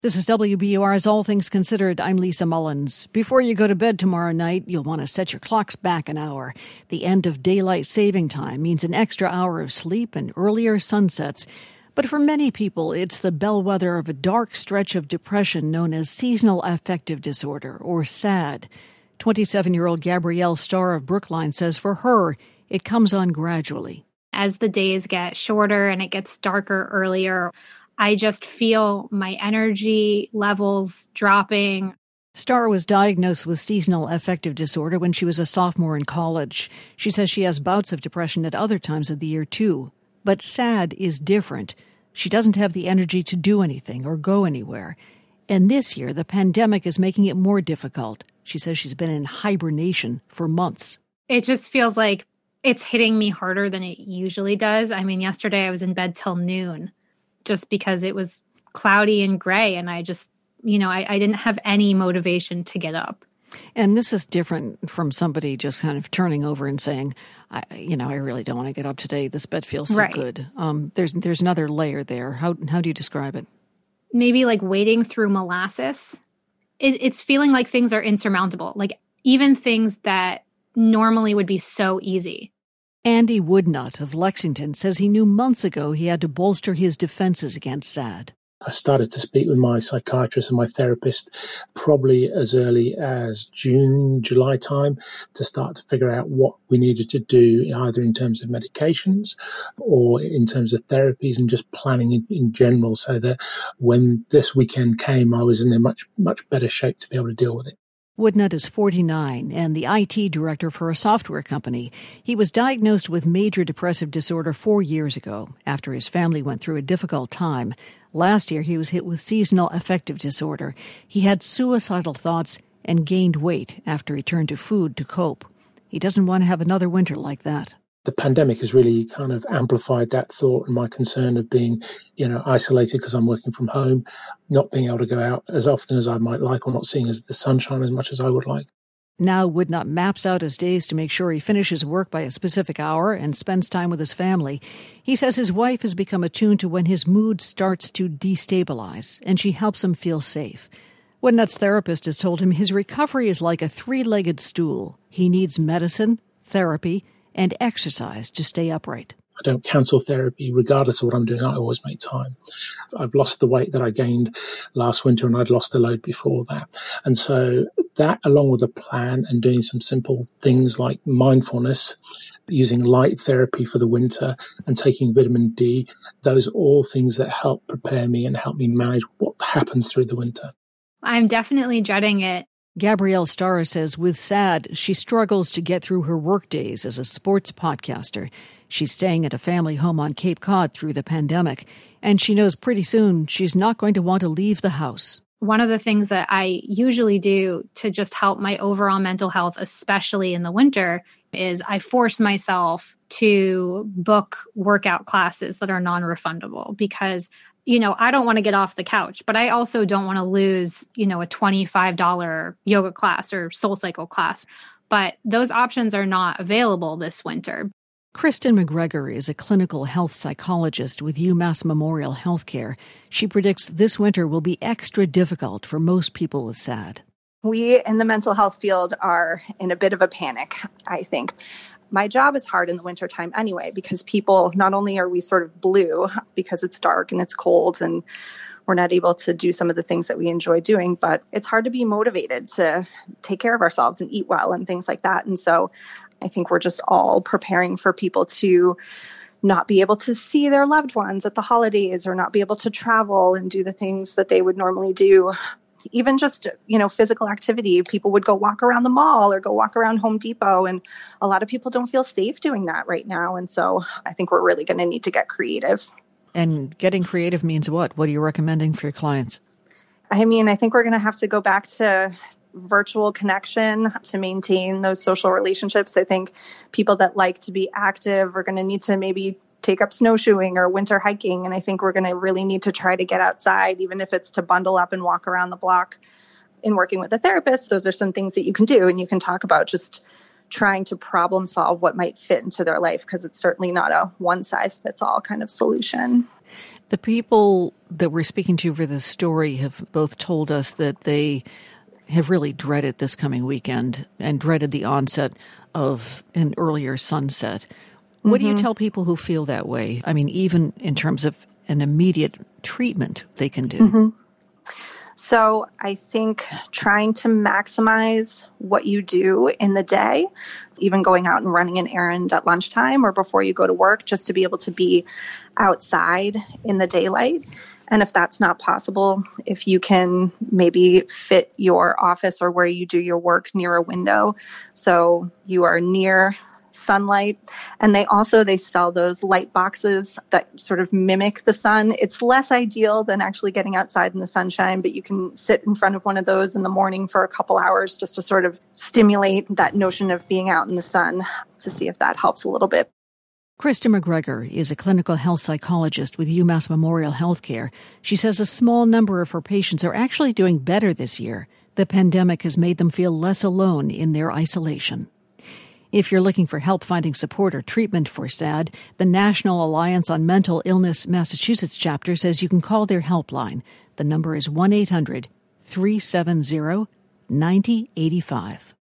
This is WBUR's All Things Considered. I'm Lisa Mullins. Before you go to bed tomorrow night, you'll want to set your clocks back an hour. The end of daylight saving time means an extra hour of sleep and earlier sunsets. But for many people, it's the bellwether of a dark stretch of depression known as seasonal affective disorder, or SAD. 27-year-old Gabrielle Starr of Brookline says for her, it comes on gradually. As the days get shorter and it gets darker earlier, I just feel my energy levels dropping. Starr was diagnosed with seasonal affective disorder when she was a sophomore in college. She says she has bouts of depression at other times of the year, too. But SAD is different. She doesn't have the energy to do anything or go anywhere. And this year, the pandemic is making it more difficult. She says she's been in hibernation for months. It just feels like it's hitting me harder than it usually does. I mean, yesterday I was in bed till noon just because it was cloudy and gray. And I just, I didn't have any motivation to get up. And this is different from somebody just kind of turning over and saying, I really don't want to get up today. This bed feels so good. There's another layer there. How do you describe it? Maybe like wading through molasses. It's feeling like things are insurmountable. Like even things that normally would be so easy. Andy Woodnut of Lexington says he knew months ago he had to bolster his defenses against SAD. I started to speak with my psychiatrist and my therapist probably as early as June, July time to start to figure out what we needed to do, either in terms of medications or in terms of therapies and just planning in general, so that when this weekend came, I was in a much, much better shape to be able to deal with it. Woodnut is 49 and the IT director for a software company. He was diagnosed with major depressive disorder 4 years ago after his family went through a difficult time. Last year, he was hit with seasonal affective disorder. He had suicidal thoughts and gained weight after he turned to food to cope. He doesn't want to have another winter like that. The pandemic has really kind of amplified that thought and my concern of being, isolated because I'm working from home, not being able to go out as often as I might like or not seeing the sunshine as much as I would like. Now Woodnut maps out his days to make sure he finishes work by a specific hour and spends time with his family. He says his wife has become attuned to when his mood starts to destabilize, and she helps him feel safe. Woodnut's therapist has told him his recovery is like a three-legged stool. He needs medicine, therapy, and exercise to stay upright. I don't cancel therapy. Regardless of what I'm doing, I always make time. I've lost the weight that I gained last winter and I'd lost the load before that. And so that, along with a plan and doing some simple things like mindfulness, using light therapy for the winter and taking vitamin D, those are all things that help prepare me and help me manage what happens through the winter. I'm definitely dreading it. Gabrielle Starr says with SAD, she struggles to get through her work days as a sports podcaster. She's staying at a family home on Cape Cod through the pandemic, and she knows pretty soon she's not going to want to leave the house. One of the things that I usually do to just help my overall mental health, especially in the winter, is I force myself to book workout classes that are non-refundable because I don't want to get off the couch, but I also don't want to lose, a $25 yoga class or SoulCycle class. But those options are not available this winter. Kristen McGregor is a clinical health psychologist with UMass Memorial Healthcare. She predicts this winter will be extra difficult for most people with SAD. We in the mental health field are in a bit of a panic, I think. My job is hard in the wintertime anyway, because people, not only are we sort of blue because it's dark and it's cold and we're not able to do some of the things that we enjoy doing, but it's hard to be motivated to take care of ourselves and eat well and things like that. And so I think we're just all preparing for people to not be able to see their loved ones at the holidays or not be able to travel and do the things that they would normally do. Even just, physical activity. People would go walk around the mall or go walk around Home Depot. And a lot of people don't feel safe doing that right now. And so I think we're really going to need to get creative. And getting creative means what? What are you recommending for your clients? I mean, I think we're going to have to go back to virtual connection to maintain those social relationships. I think people that like to be active are going to need to maybe take up snowshoeing or winter hiking. And I think we're going to really need to try to get outside, even if it's to bundle up and walk around the block. In working with a therapist, those are some things that you can do. And you can talk about just trying to problem solve what might fit into their life, because it's certainly not a one size fits all kind of solution. The people that we're speaking to for this story have both told us that they have really dreaded this coming weekend and dreaded the onset of an earlier sunset. What do you tell people who feel that way? I mean, even in terms of an immediate treatment they can do. So I think trying to maximize what you do in the day, even going out and running an errand at lunchtime or before you go to work, just to be able to be outside in the daylight. And if that's not possible, if you can maybe fit your office or where you do your work near a window, so you are near sunlight. And they sell those light boxes that sort of mimic the sun. It's less ideal than actually getting outside in the sunshine, but you can sit in front of one of those in the morning for a couple hours just to sort of stimulate that notion of being out in the sun, to see if that helps a little bit. Krista McGregor is a clinical health psychologist with UMass Memorial Healthcare. She says a small number of her patients are actually doing better this year. The pandemic has made them feel less alone in their isolation. If you're looking for help finding support or treatment for SAD, the National Alliance on Mental Illness Massachusetts chapter says you can call their helpline. The number is 1-800-370-9085.